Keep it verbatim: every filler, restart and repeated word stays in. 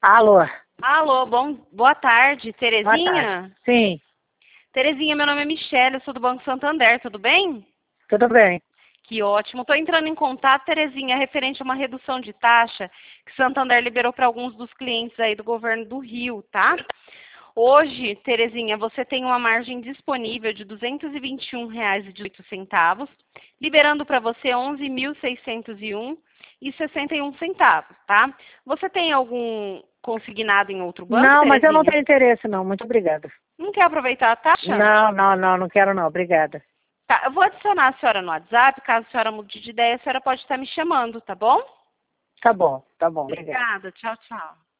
Alô, Alô, bom, boa tarde, boa tarde. Terezinha? Sim, Terezinha, meu nome é Michelle, eu sou do Banco Santander, tudo bem? tudo bem. Que ótimo. Estou entrando em contato, Terezinha, referente a uma redução de taxa que Santander liberou para alguns dos clientes aí do governo do Rio, tá? Hoje, Terezinha, você tem uma margem disponível de duzentos e vinte e um reais e dezoito centavos, liberando para você onze mil seiscentos e um reais e sessenta e um centavos, tá? Você tem algum consignado em outro banco, Não, mas eu não Terezinha? tenho interesse não, muito obrigada. Não quer aproveitar a taxa? Não, não, não, não quero não, obrigada. Tá, eu vou adicionar a senhora no WhatsApp, caso a senhora mude de ideia, a senhora pode estar me chamando, tá bom? Tá bom, tá bom, obrigada. Obrigada, tchau, tchau.